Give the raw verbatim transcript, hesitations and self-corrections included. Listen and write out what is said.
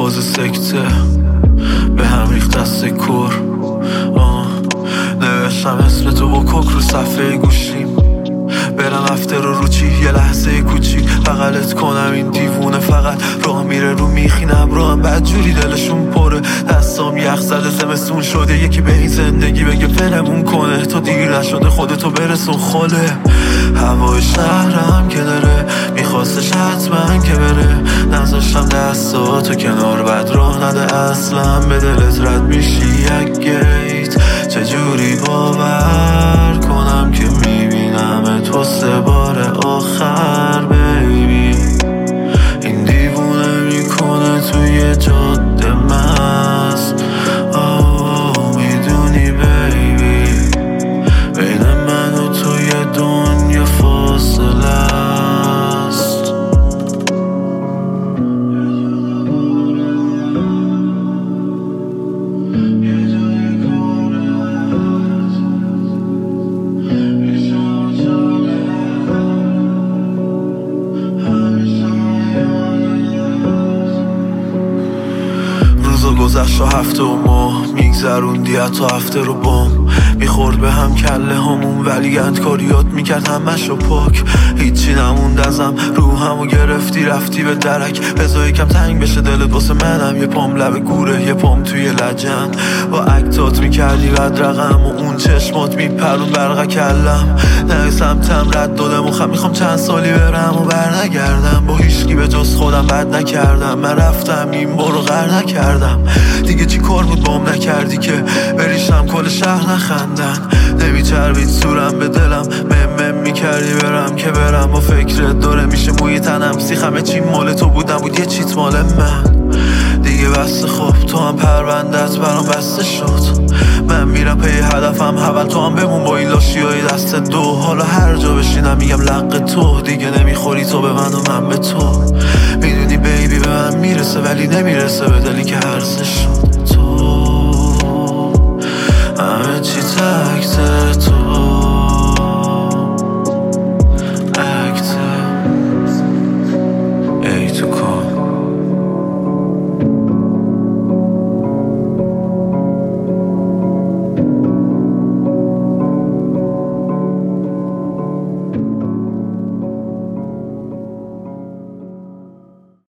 فاز سکته به هم ریخت دست کور. نوشتم اسم تو با کوک رو صفحه گوشیم، برم افتر رو رو چی یه لحظه کوچیک بغلت کنم. این دیوونه فقط راه میره رو میخینم رو هم بدجوری دلشون پره. دستام یخ زده زمستون شده، یکی به این زندگی بگه فنمون کنه. تو دیر نشده خودتو برسون خاله. هوای شهرم که داره میخواستش حتما که بره، نذاشتم دستاتو کنار بد راه نده اصلا به دلت رد میشی یک گیت. چجوری باور کنم که میبینم تو سه بار آخر بیبی. این دیوونه میکنه توی جاده مست. آه میدونی بیبی بین من و توی دنیا فاصله است. گذشت و هفته و ماه میگذروندی حتی هفته رو بام. میخورد به هم کله همون ولی اندکاریات میکرد همش رو پاک. هیچی نموند ازم روحمو گرفتی رفتی به درک. بذار یکم تنگ بشه دلت واسه منم. یه پام لب گوره یه پام توی لجن. با اکتات میکردی رد رقم و اون چشمات میپرون برقه کلم. نه سمتم رد دادم و خم میخوام چند سالی برم و بر نگردم. با هیچکی به جز خودم بد نکردم. من رفتم این بارو غر نکردم. دیگه چی کار بود بام نکردی که بریشم کل شهر نخندن. نمیچربید صورم به دلم مم مم میکردی برم که برم. با فکرت داره میشه موی تنم سیخمه چی مال تو بود نبود یه چیت مال من. دیگه بسته خوب تو هم پروندت برام بسته شد. من میرم پی هدفم حول تو هم بمون با این لاشی های دست دو. حالا هر جا بشینم میگم لق تو. دیگه نمیخوری تو به من و من به تو. میدونی بیبی به من میرسه ولی نمیرسه به دلی که هرزه شد. تو همه چی تکته